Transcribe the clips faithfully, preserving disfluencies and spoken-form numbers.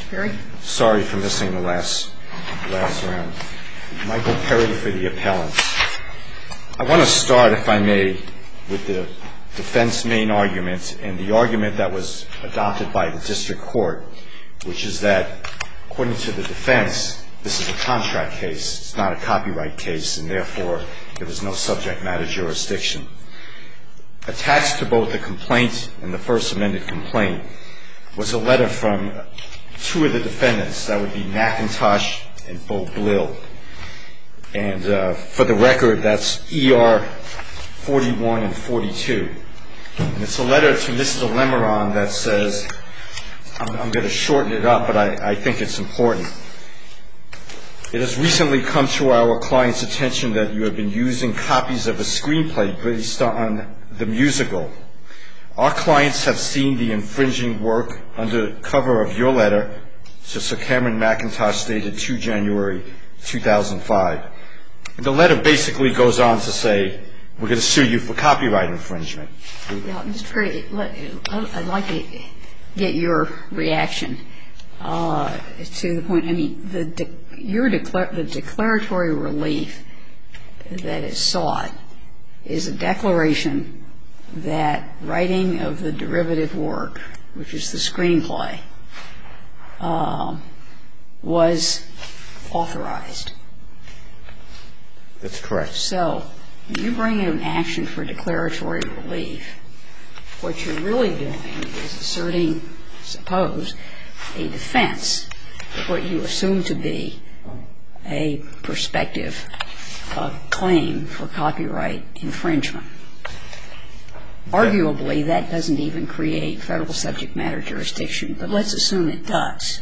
Mister Perry? Sorry for missing the last last round. Michael Perry for the appellants. I want to start, if I may, with the defense main argument and the argument that was adopted by the district court, which is that, according to the defense, this is a contract case. It's not a copyright case, and therefore there was no subject matter jurisdiction. Attached to both the complaint and the first amended complaint was a letter from two of the defendants. That would be McIntosh and Bo Blill. And uh, for the record, that's E R forty-one and forty-two. And it's a letter to Mister Lemeron that says, I'm, I'm going to shorten it up, but I, I think it's important. It has recently come to our client's attention that you have been using copies of a screenplay based on the musical. Our clients have seen the infringing work under cover of your letter to Sir Cameron McIntosh dated the second of January two thousand five. And the letter basically goes on to say, we're going to sue you for copyright infringement. Yeah, Mister Perry, I'd like to get your reaction uh, to the point. I mean, the de- your declar- the declaratory relief that is sought is a declaration that writing of the derivative work, which is the screenplay, uh, was authorized. That's correct. So you bring in an action for declaratory relief. What you're really doing is asserting, suppose, a defense of what you assume to be a prospective uh, claim for copyright infringement. Arguably, that doesn't even create federal subject matter jurisdiction, but let's assume it does.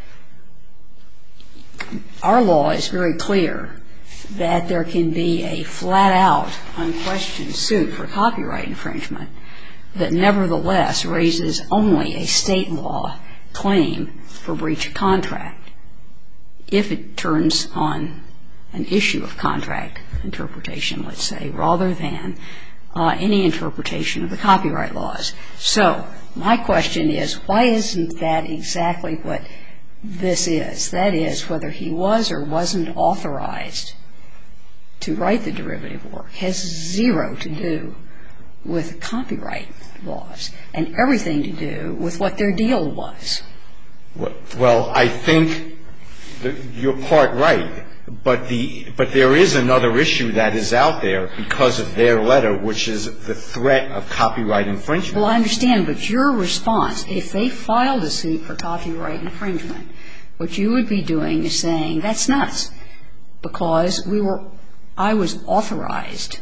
Our law is very clear that there can be a flat-out, unquestioned suit for copyright infringement that nevertheless raises only a state law claim for breach of contract if it turns on an issue of contract interpretation, let's say, rather than uh, any interpretation of the copyright laws. So my question is, why isn't that exactly what this is? That is, whether he was or wasn't authorized to write the derivative work has zero to do with copyright laws and everything to do with what their deal was. Well, I think that you're part right, but the but there is another issue that is out there because of their letter, which is the threat of copyright infringement. Well, I understand, but your response, if they filed a suit for copyright infringement, what you would be doing is saying, that's nuts, because we were I was authorized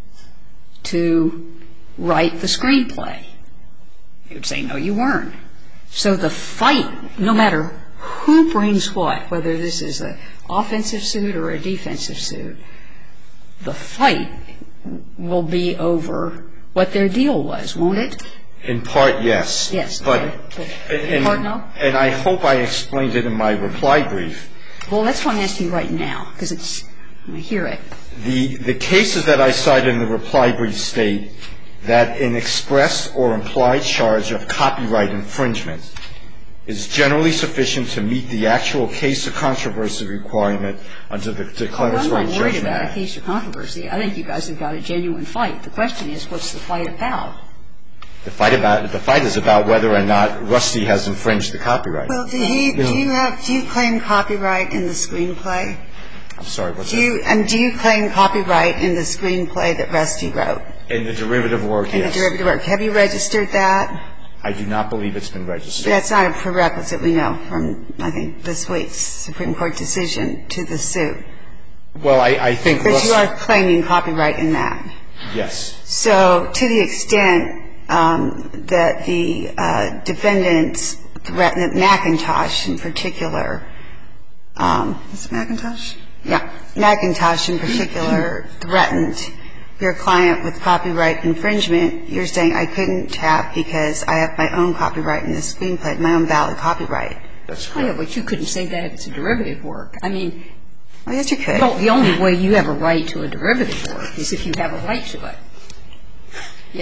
to write the screenplay. You would say, no, you weren't. So the fight, no matter who brings what, whether this is an offensive suit or a defensive suit, the fight will be over what their deal was, won't it? In part, yes. Yes. But, in and, part, no? And I hope I explained it in my reply brief. Well, that's what I'm asking you right now, because it's, I hear it. The, the cases that I cited in the reply brief state that an express or implied charge of copyright infringement is generally sufficient to meet the actual case of controversy requirement under the Declaratory Judgment Act. Well, I'm not worried about a case of controversy. I think you guys have got a genuine fight. The question is, what's the fight about? The fight about the fight is about whether or not Rusty has infringed the copyright. Well, do you do you have do you claim copyright in the screenplay? I'm sorry, what's do you, that? And do you claim copyright in the screenplay that Rusty wrote? In the derivative work, in yes. In the derivative work. Have you registered that? I do not believe it's been registered. That's not a prerequisite, we know, from, I think, this week's Supreme Court decision to the suit. Well, I, I think But Rusty... you are claiming copyright in that. Yes. So to the extent um, that the uh, defendants threatened, McIntosh in particular, um, is it McIntosh? Yeah. McIntosh in particular threatened your client with copyright infringement. You're saying I couldn't have because I have my own copyright in the screenplay, my own valid copyright. That's correct. Oh, yeah, but you couldn't say that if it's a derivative work. I mean... Oh, yes, you could. Well, the only way you have a right to a derivative work is if you have a right to it. Yes?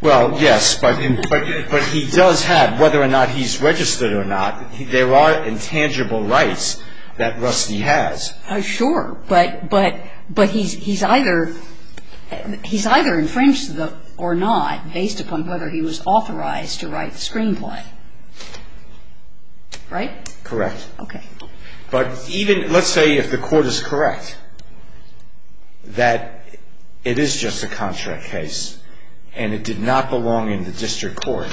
Well, yes, but, but but he does have, whether or not he's registered or not, he, there are intangible rights that Rusty has. Uh, sure, but but but he's he's either he's either infringed the, or not based upon whether he was authorized to write the screenplay. Right? Correct. Okay. But even, let's say if the court is correct, that it is just a contract case, and it did not belong in the district court.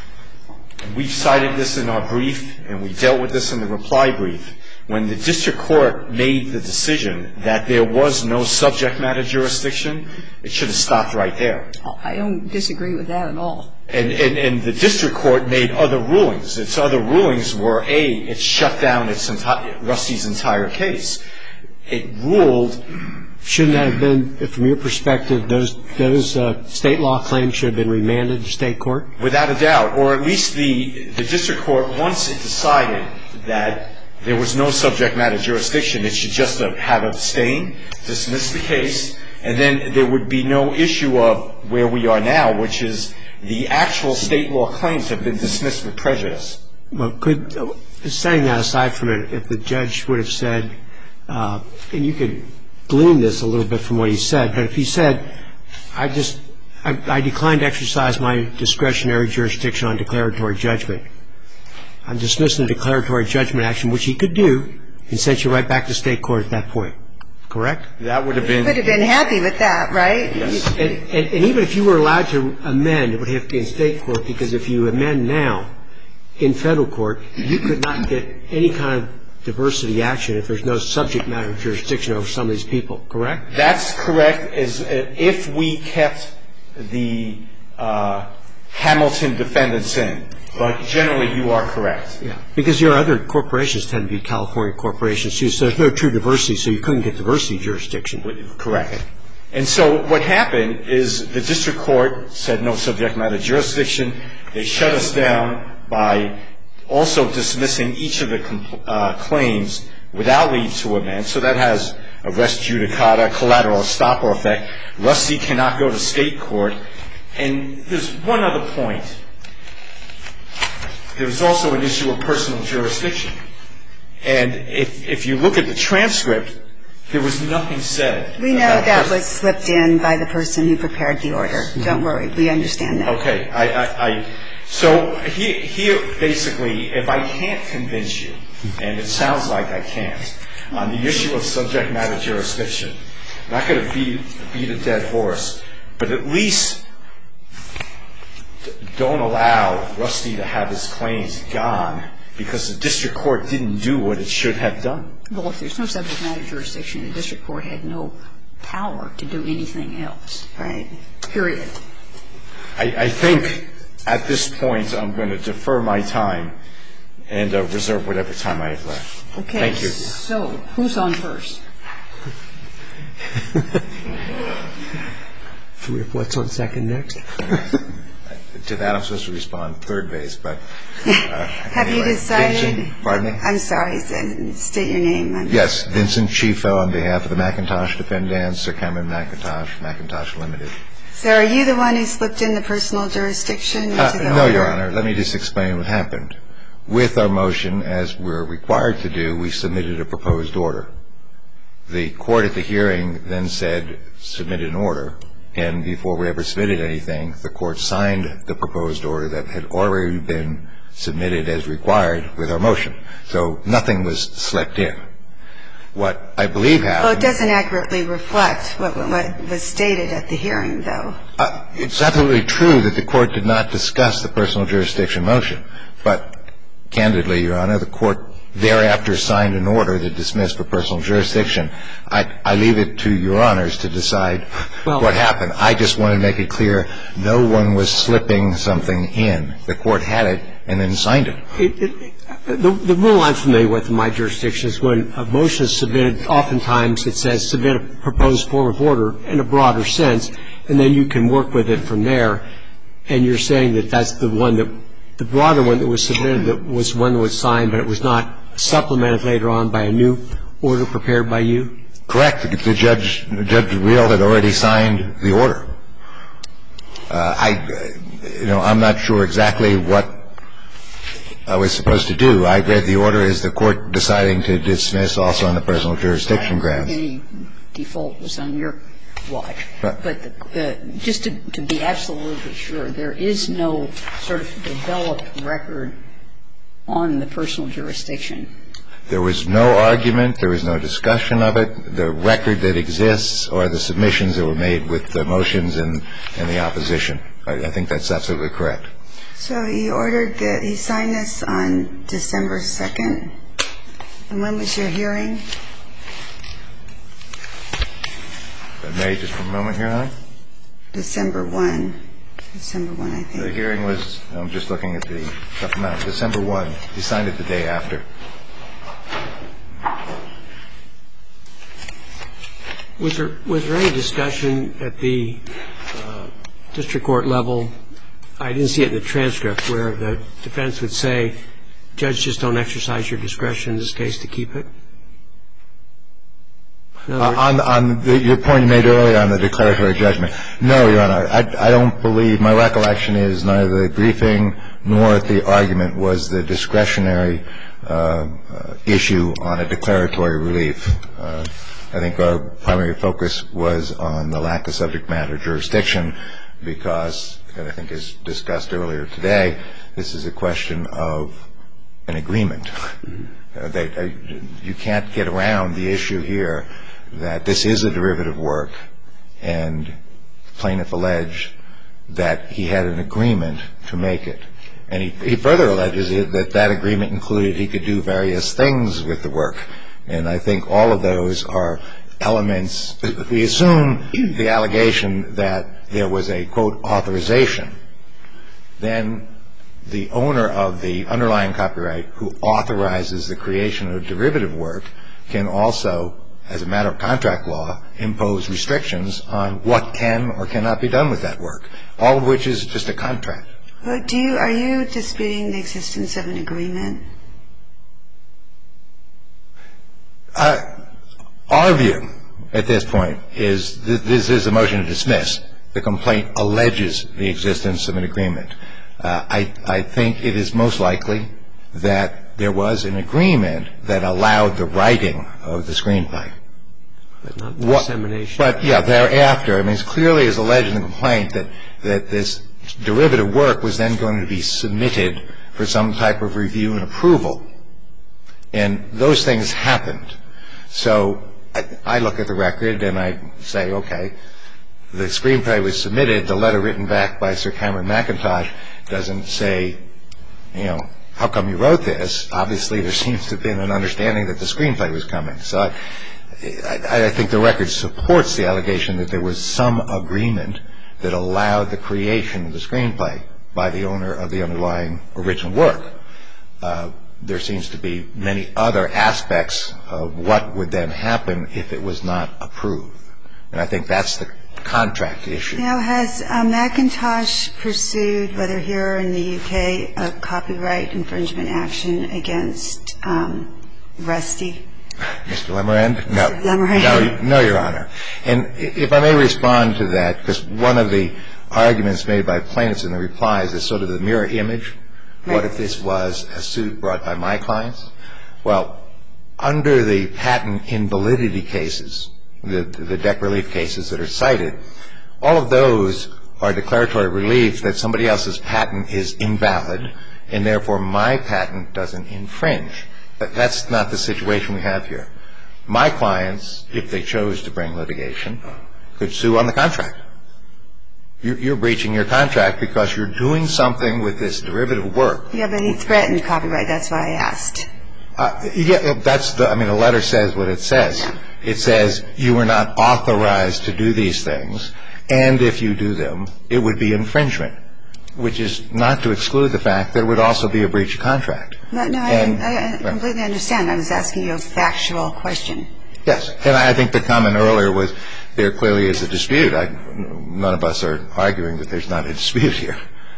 And we've cited this in our brief, and we dealt with this in the reply brief. When the district court made the decision that there was no subject matter jurisdiction, it should have stopped right there. I don't disagree with that at all. And, and, and the district court made other rulings. Its other rulings were, A, it shut down its enti- Rusty's entire case. It ruled... Shouldn't that have been, from your perspective, those those uh, state law claims should have been remanded to state court? Without a doubt. Or at least the, the district court, once it decided that there was no subject matter jurisdiction, it should just have abstained, dismiss the case, and then there would be no issue of where we are now, which is the actual state law claims have been dismissed with prejudice. Well, could, uh, setting that aside from it, if the judge would have said, uh, and you could glean this a little bit from what he said, but if he said, I just, I, I declined to exercise my discretionary jurisdiction on declaratory judgment. I'm dismissing the declaratory judgment action, which he could do, and sent you right back to state court at that point. Correct? That would have been... You would have been happy with that, right? Yes. And, and, and even if you were allowed to amend, it would have to be in state court, because if you amend now in federal court, you could not get any kind of diversity action if there's no subject matter jurisdiction over some of these people. Correct? That's correct, as if we kept the uh, Hamilton defendants in. But generally, you are correct. Yeah. Because your other corporations tend to be California corporations, too, so there's no true diversity, so you couldn't get diversity jurisdiction. Correct. Okay. And so what happened is the district court said no subject matter jurisdiction. They shut us down by also dismissing each of the compl- uh, claims without leave to amend. So that has a res judicata, collateral estoppel effect. Rusty cannot go to state court. And there's one other point. There's also an issue of personal jurisdiction. And if if you look at the transcript, there was nothing said. We know that was slipped in by the person who prepared the order. Don't worry. We understand that. Okay. I, I, I so here, here, basically, if I can't convince you, and it sounds like I can't, on the issue of subject matter jurisdiction, I'm not going to beat, beat a dead horse, but at least don't allow Rusty to have his claims gone because the district court didn't do what it should have done. Well, if there's no subject matter jurisdiction, the district court had no power to do anything else. Right. Period. I, I think at this point I'm going to defer my time and uh, reserve whatever time I have left. Okay. Thank you. So who's on first? What's on second next? To that, I'm supposed to respond third base, but... Uh, Have anyway. you decided? Vincent, pardon me? I'm sorry. State your name. I'm Yes, Vincent Chiefo on behalf of the McIntosh defendants, Sir Cameron McIntosh, McIntosh Limited. So are you the one who slipped in the personal jurisdiction into Uh, the no, order? Your Honor. Let me just explain what happened. With our motion, as we're required to do, we submitted a proposed order. The court at the hearing then said, submitted an order. And before we ever submitted anything, the court signed the proposed order that had already been submitted as required with our motion. So nothing was slipped in. What I believe happened... Well, it doesn't accurately reflect what, what was stated at the hearing, though. Uh, it's absolutely true that the court did not discuss the personal jurisdiction motion. But candidly, Your Honor, the court thereafter signed an order that dismissed for personal jurisdiction. I, I leave it to Your Honors to decide well, what happened. I just want to make it clear no one was slipping something in. The court had it and then signed it. it, it the, the rule I'm familiar with in my jurisdiction is when a motion is submitted, oftentimes it says submit a proposed form of order in a broader sense, and then you can work with it from there. And you're saying that that's the one that, the broader one that was submitted that was one that was signed, but it was not supplemented later on by a new order prepared by you? Correct. The judge, Judge Reel had already signed the order. Uh, I, you know, I'm not sure exactly what I was supposed to do. I read the order as the court deciding to dismiss also on the personal jurisdiction grounds. I don't think any default was on your watch. Right. But the, uh, just to, to be absolutely sure, there is no sort of developed record on the personal jurisdiction. There was no argument. There was no discussion of it. The record that exists are the submissions that were made with the motions and, and the opposition. I, I think that's absolutely correct. So he ordered that he signed this on December second. And when was your hearing? May, just for a moment here, Honey. December first. December first, I think. The hearing was, I'm just looking at the supplemental, December first. He signed it the day after. Was there, was there any discussion at the uh, district court level, I didn't see it in the transcript, where the defense would say, Judge, just don't exercise your discretion in this case to keep it? Uh, on on the, your point you made earlier on the declaratory judgment, no, Your Honor, I, I don't believe, my recollection is neither the briefing nor the argument was the discretionary uh, uh, issue on a declaratory relief. Uh, I think our primary focus was on the lack of subject matter jurisdiction because, and I think as discussed earlier today, this is a question of an agreement. Uh, they, uh, you can't get around the issue here that this is a derivative work, and the plaintiff alleged that he had an agreement to make it. And he, he further alleges that that agreement included he could do various things with the work. And I think all of those are elements. If we assume the allegation that there was a, quote, authorization, then the owner of the underlying copyright who authorizes the creation of derivative work can also, as a matter of contract law, impose restrictions on what can or cannot be done with that work, all of which is just a contract. But do you, are you disputing the existence of an agreement? Uh, our view at this point is that this is a motion to dismiss. The complaint alleges the existence of an agreement. Uh, I, I think it is most likely that there was an agreement that allowed the writing of the screenplay. But not the dissemination. But, yeah, thereafter, I mean, it clearly is alleged in the complaint that, that this derivative work was then going to be submitted for some type of review and approval. And those things happened. So I, I look at the record and I say, okay, the screenplay was submitted. The letter written back by Sir Cameron Mackintosh doesn't say, you know, how come you wrote this? Obviously, there seems to have been an understanding that the screenplay was coming. So I, I, I think the record supports the allegation that there was some agreement that allowed the creation of the screenplay by the owner of the underlying original work. Uh, there seems to be many other aspects of what would then happen if it was not approved. And I think that's the contract issue. Now, has uh, Mackintosh pursued, whether here or in the U K, a copyright infringement action against um, Rusty? Mister Lemerand? No. Mister Lemerand. No, no, Your Honor. And if I may respond to that, because one of the arguments made by plaintiffs in the replies is sort of the mirror image. Right. What if this was a suit brought by my clients? Well, under the patent invalidity cases, the, the deck relief cases that are cited, all of those are declaratory relief that somebody else's patent is invalid, and therefore my patent doesn't infringe. But that's not the situation we have here. My clients, if they chose to bring litigation, could sue on the contract. You're, you're breaching your contract because you're doing something with this derivative work. Yeah, but he threatened copyright. That's why I asked. Uh, yeah, that's the, I mean, the letter says what it says. Yeah. It says you are not authorized to do these things, and if you do them, it would be infringement, which is not to exclude the fact that it would also be a breach of contract. No, no, and, I, I completely right. understand. I was asking you a factual question. Yes, and I think the comment earlier was there clearly is a dispute. I, none of us are arguing that there's not a dispute here.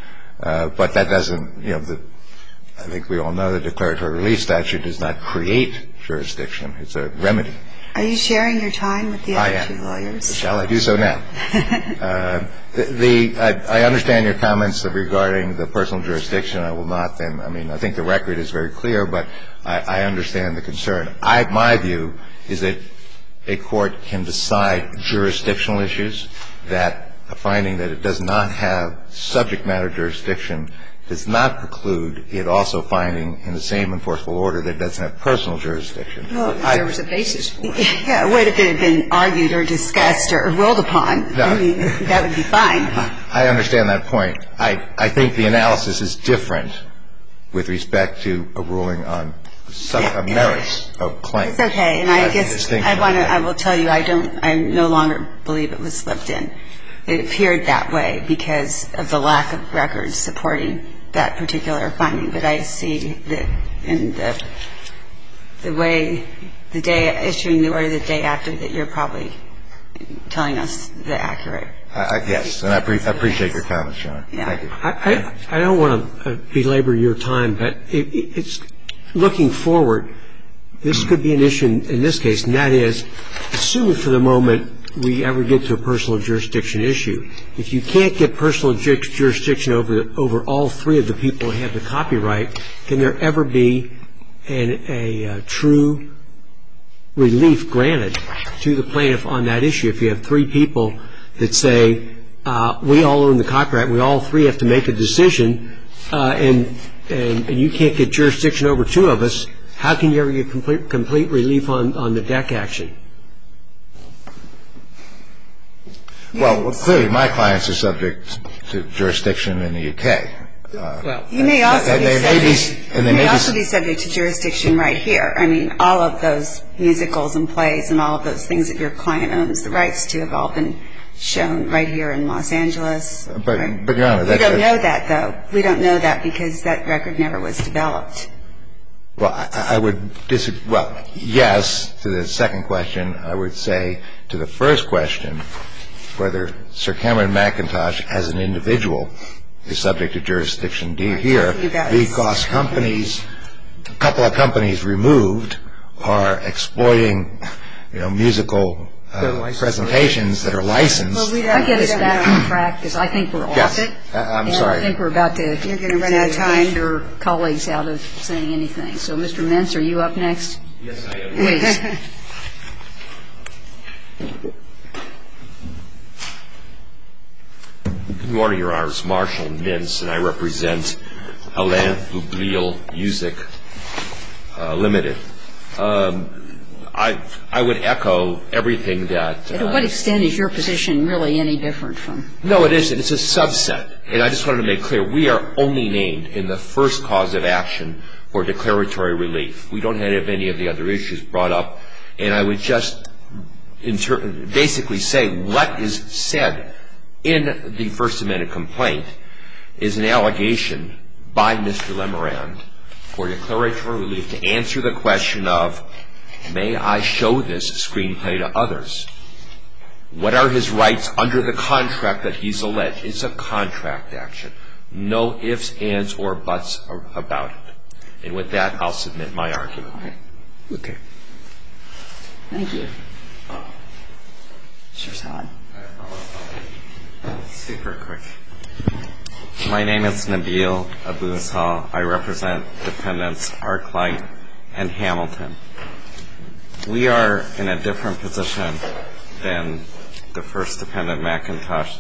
Uh, but that doesn't, you know, the, I think we all know the declaratory relief statute does not create jurisdiction. It's a remedy. Are you sharing your time with the other I am. two lawyers? Shall I do so now? uh, the, the I, I understand your comments regarding the personal jurisdiction. I will not then. I mean, I think the record is very clear, but I, I understand the concern. I, my view is that a court can decide jurisdictional issues, that a finding that it does not have subject matter jurisdiction does not preclude it also finding in the same enforceable order that it doesn't have personal jurisdiction. Well, I, there was a basis for it. Yeah, what if it had been argued or discussed or ruled upon? No. I mean, that would be fine. I understand that point. I, I think the analysis is different with respect to a ruling on some yeah. merits of claims. It's okay, and I guess I want to. I will tell you, I don't. I no longer believe it was slipped in. It appeared that way because of the lack of records supporting that particular finding. But I see that in the the way the day issuing the order the day after that you're probably telling us the accurate. Uh, yes, and I, pre- I appreciate your comments, John. Yeah. Thank you. I, I, I don't want to belabor your time, but it, it's looking forward. This could be an issue in this case, and that is, assuming for the moment we ever get to a personal jurisdiction issue, if you can't get personal ju- jurisdiction over over all three of the people who have the copyright, can there ever be an, a, a true relief granted to the plaintiff on that issue? If you have three people that say, uh, we all own the copyright, we all three have to make a decision, uh, and, and and you can't get jurisdiction over two of us, how can you ever get complete, complete relief on, on the D E C action? Well, well, clearly my clients are subject to jurisdiction in the U K. Uh, well, you may also, and be, they subject, may be, and they you may may also be, be subject to jurisdiction right here. I mean, all of those musicals and plays and all of those things that your client owns the rights to have all been shown right here in Los Angeles. But, right? but Your Honor, we don't know that, though. We don't know that because that record never was developed. Well, I, I would disagree. Well, yes, to the second question. I would say to the first question, whether Sir Cameron McIntosh as an individual is subject to jurisdiction here because companies, a couple of companies removed are exploiting, you know, musical uh, presentations that are licensed. Well, we I get us back on track because I think we're yes. off it. I'm and sorry. I think we're about to. You're going to run out of time. Your colleagues out of saying anything. So, Mister Mintz, are you up next? Yes, I am. Please. Good morning, Your Honors. Marshall Mintz, and I represent Alain Boublil Music uh, Limited. Um, I I would echo everything that. Uh, to what extent is your position really any different from? No, it isn't. It's a subset, and I just wanted to make clear we are only named in the first cause of action for declaratory relief. We don't have any of the other issues brought up, and I would just inter- basically say what is said in the First Amendment complaint is an allegation by Mister Lemarand for declaratory relief to answer the question of, may I show this screenplay to others? What are his rights under the contract that he's alleged? It's a contract action. No ifs, ands, or buts about it. And with that, I'll submit my argument. Okay. Thank you. Mister Saad. Super quick. My name is Nabil Abu Asal. I represent defendants Arclight and Hamilton. We are in a different position than the first defendant, McIntosh.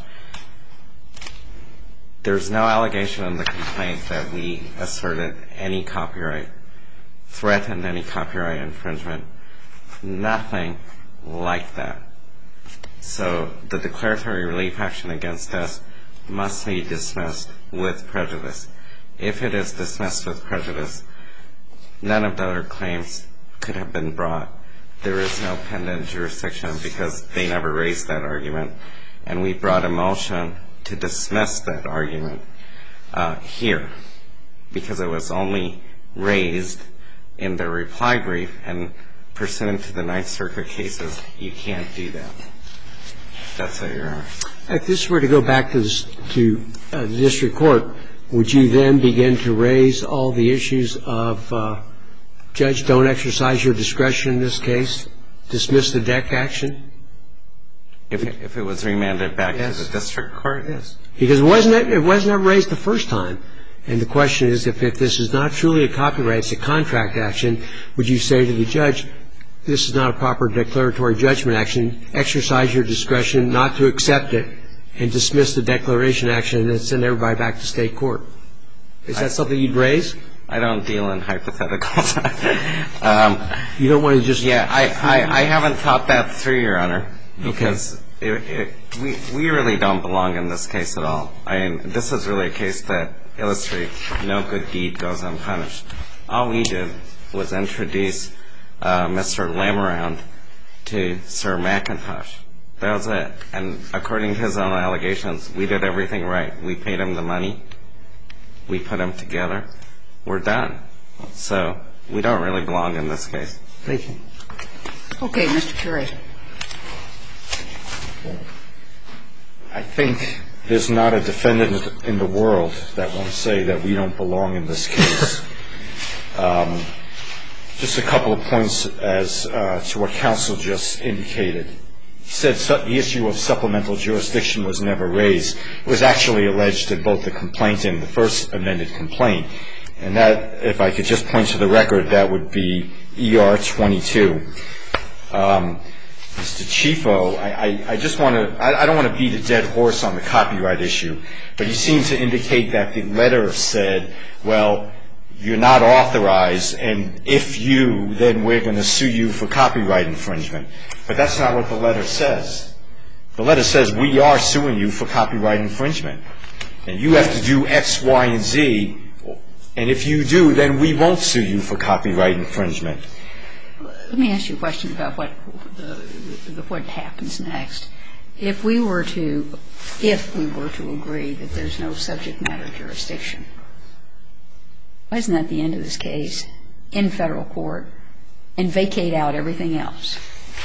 There's no allegation in the complaint that we asserted any copyright, threatened any copyright infringement. Nothing like that. So the declaratory relief action against us must be dismissed with prejudice. If it is dismissed with prejudice, none of the other claims could have been brought. There is no pendant jurisdiction because they never raised that argument. And we brought a motion to dismiss that argument uh, here because it was only raised in the reply brief, and pursuant to the Ninth Circuit cases, you can't do that. That's it, Your Honor. If this were to go back to, this, to uh, the district court, would you then begin to raise all the issues of uh, Judge, don't exercise your discretion in this case? Dismiss the D E C action? If it, if it was remanded back Yes. to the district court? Yes. Because it wasn't, it wasn't raised the first time. And the question is, if, if this is not truly a copyright, it's a contract action, would you say to the judge, this is not a proper declaratory judgment action, exercise your discretion not to accept it, and dismiss the declaration action and send everybody back to state court? Is that something you'd raise? I don't deal in hypotheticals. um, you don't want to just... Yeah, I, I, I haven't thought that through, Your Honor, because okay. it, it, we, we really don't belong in this case at all. I mean, this is really a case that illustrates no good deed goes unpunished. All we did was introduce uh, Mister Lamoureux to Sir McIntosh. That was it. And according to his own allegations, we did everything right. We paid him the money. We put them together. We're done. So we don't really belong in this case. Thank you. Okay, Mister Curry. I think there's not a defendant in the world that won't say that we don't belong in this case. um, just a couple of points as uh, to what counsel just indicated. He said the issue of supplemental jurisdiction was never raised. It was actually alleged in both the complaint and the first amended complaint. And that, if I could just point to the record, that would be E R twenty-two. Um, Mister Chifo, I, I, I just want to, I, I don't want to beat a dead horse on the copyright issue, but he seemed to indicate that the letter said, well, you're not authorized, and if you, then we're going to sue you for copyright infringement. But that's not what the letter says. The letter says we are suing you for copyright infringement, and you have to do X, Y, and Z, and if you do, then we won't sue you for copyright infringement. Let me ask you a question about what the, the, what happens next. If we were to, if we were to agree that there's no subject matter jurisdiction, why isn't that the end of this case in federal court and vacate out everything else?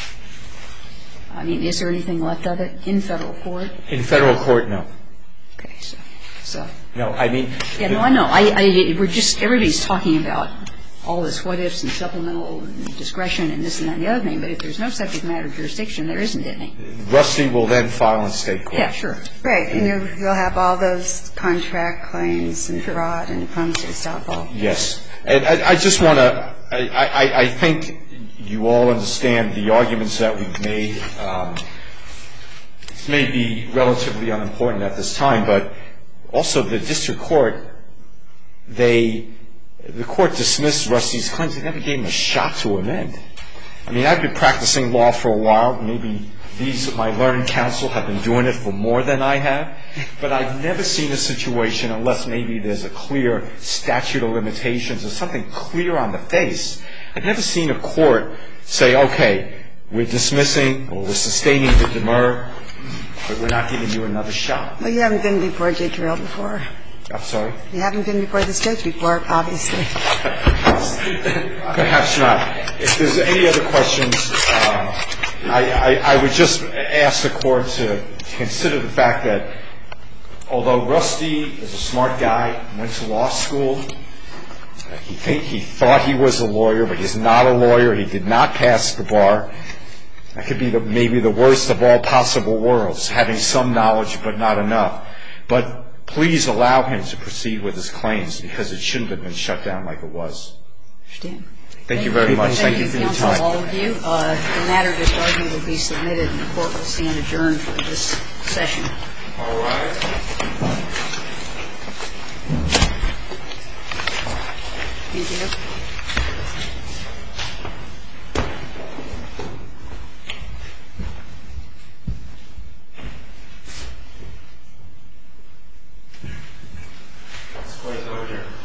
I mean, is there anything left of it in federal court? In federal court, no. Okay, so, so. No, I mean. Yeah, no, I know. I, I, we're just, everybody's talking about all this what ifs and supplemental discretion and this and that and the other thing, but if there's no subject matter jurisdiction, there isn't any. Rusty will then file in state court. Yeah, sure. Right, and you'll, you'll have all those contract claims and fraud and promissory estoppel. Yes. And I, I just want to, I, I, I think you all understand the arguments that we've made. Um, this may be relatively unimportant at this time, but also the district court, they, the court dismissed Rusty's claims. They never gave him a shot to amend. I mean, I've been practicing law for a while. Maybe these, my learned counsel, have been doing it for more than I have. But I've never seen a situation, unless maybe there's a clear statute of limitations or something clear on the face, I've never seen a court say, okay, we're dismissing or we're sustaining the demur, but we're not giving you another shot. Well, you haven't been before Judge Real before. I'm sorry? You haven't been before this judge before, obviously. Perhaps not. If there's any other questions, uh, I, I, I would just ask the court to consider the fact that although Rusty is a smart guy, went to law school, he think he thought he was a lawyer, but he's not a lawyer. He did not pass the bar. That could be the, maybe the worst of all possible worlds, having some knowledge but not enough. But please allow him to proceed with his claims, because it shouldn't have been shut down like it was. Understand. Thank you very much. Thank you for your counsel, time. all of you. Uh, the matter just argued will be submitted, and the court will stand adjourned for this session. All right. Thank you. This court is over here.